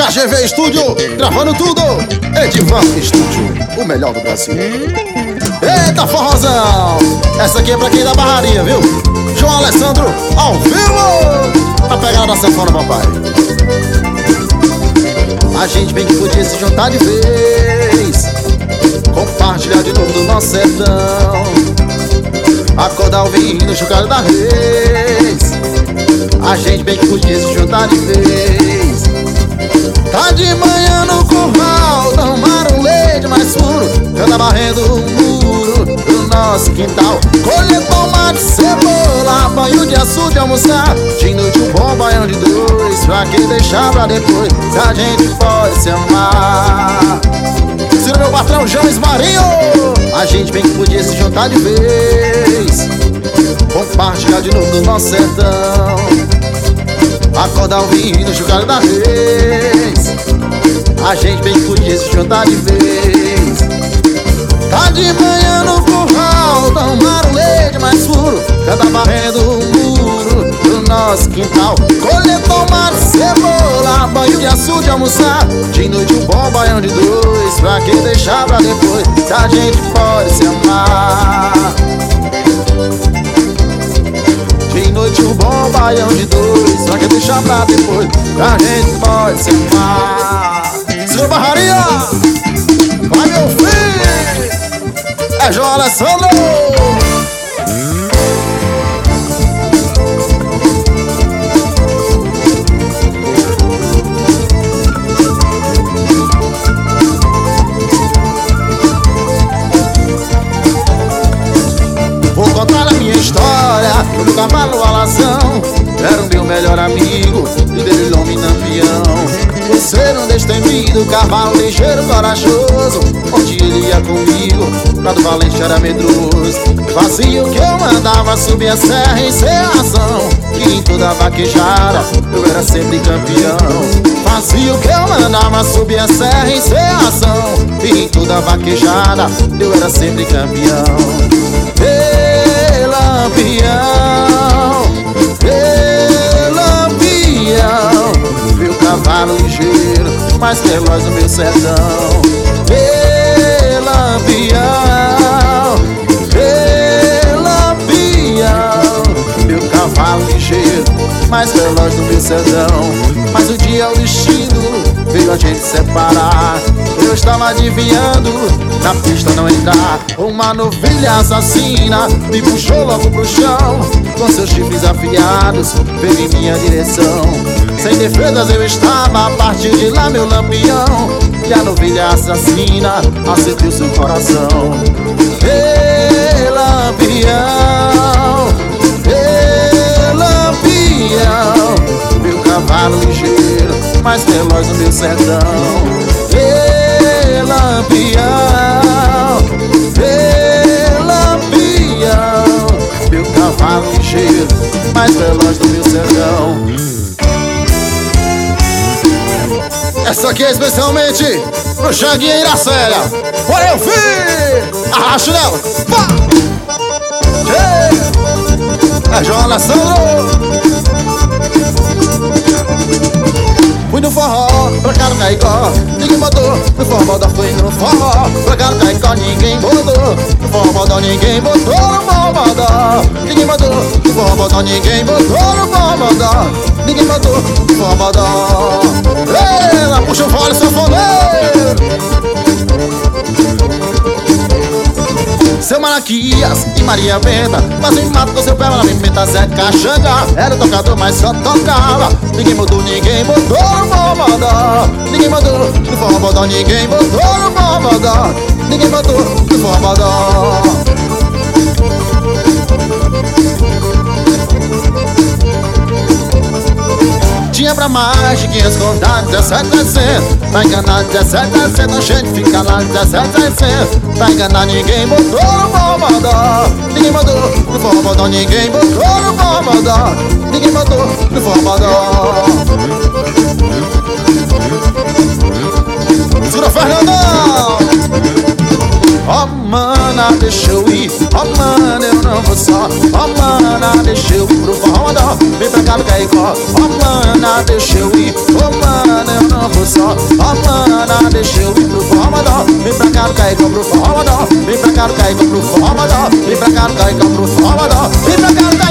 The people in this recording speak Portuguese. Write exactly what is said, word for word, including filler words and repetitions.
K G V Estúdio, gravando tudo. Edivan Estúdio, o melhor do Brasil. Eita forrozão, essa aqui é pra quem dá barraria, viu? João Alessandro, ao vivo, pra pegar da sanfona, papai. A gente bem que podia se juntar de vez, compartilhar de novo do nosso sertão, acordar ouvindo o chocalho da reis. A gente bem que podia se juntar de vez. Tá de manhã no curral, tomar um leite mais puro, canta varrendo o muro do nosso quintal, colher tomate, cebola, banho de açúcar, almoçar, de noite um bom baião de dois, pra que deixar pra depois, se a gente pode se amar. Ciro, meu patrão, James Marinho. A gente bem que podia se juntar de vez, compartilhar de novo do nosso sertão, acordar ouvindo o chocalho da reis. A gente bem que podia se juntar de vez. Tá de manhã no curral, tomar um leite mais puro, canta varrendo o muro do nosso quintal, colher tomate, cebola, banho de açúcar, almoçar, de noite um bom baião de dois, pra que deixar pra depois, se a gente pode se amar. De noite um bom baião de dois, pra que deixar pra depois, a gente pode se amar. Seu Barraria, vai meu filho, é João Alessandro. Vou contar a minha história do cavalo alazão, era o meu melhor amigo e dele homem lampião. Você não destemido, cavalo ligeiro, corajoso, onde ele ia comigo, pra do valente era medroso. Fazia o que eu mandava, subir a serra em ser razão, e em toda vaquejada eu era sempre campeão. Fazia o que eu mandava, subir a serra em ser razão, e em toda vaquejada eu era sempre campeão. Ei, lampião, ei, lampião, meu cavalo ligeiro, mais veloz no meu sertão. Ei, lampião, ei, lampião, meu cavalo ligeiro, mais veloz no meu sertão. Mas o dia o destino veio a gente separar. Eu estava adivinhando, na pista não entrar, uma novilha assassina me puxou logo pro chão, com seus chifres afiados veio em minha direção. Sem defesas eu estava, a partir de lá meu lampião, e a novilha assassina acertou seu coração. Ei, lampião, ei, lampião, meu cavalo ligeiro, mais veloz no meu sertão. Ei, lampião, ei, lampião, meu cavalo ligeiro, mais veloz no meu sertão. Essa aqui é especialmente pro Xanguinha e Iracélia. Olha o filho, arrasto nela, pá! É João Alessandro. Fui no forró, pra cá no Caicó, ninguém botou. No forró da fui no forró, pra cá no Caicó, ninguém botou. No forró bodó, ninguém botou. No forró bodó, ninguém botou. No forró bodó, ninguém botou. No forró bodó, ninguém botou. No forró bodó. Ela puxa o fole, sanfoneiro. Seu Malaquias e Maria Benta, mas me mata com seu pé, ela me meta Zé Caxanga. Era o tocador, mas só tocava. Ninguém mudou, ninguém botou no forró bodó. Ninguém botou no forró bodó, ninguém botou no forró bodó. Ninguém botou no forró bodó. Tinha pra mais de quinhentos contatos, dezessete setecentos. Pra enganar dezessete setecentos, a gente fica lá dezessete setecentos. Pra enganar ninguém botou no forró bodó. Ninguém botou no forró bodó, ninguém botou no forró bodó. Ninguém botou no forró bodó. Segura, Fernandão! Ó, oh, mana, deixa eu ir. Ó, oh, mana, eu não vou só. Ó, oh, mana, deixa eu ir pro forró. Vem pra cá no Caicó. Ó, oh, mana, deixa eu ir. Ó, oh, mana, eu não vou só. deixa eu ir pro formadó. Vem pra cá no Caicão pro formadó. Vem pra cá no Caicão pro formadó. Vem pra cá no Caicão pro formadó. Vem pra cá no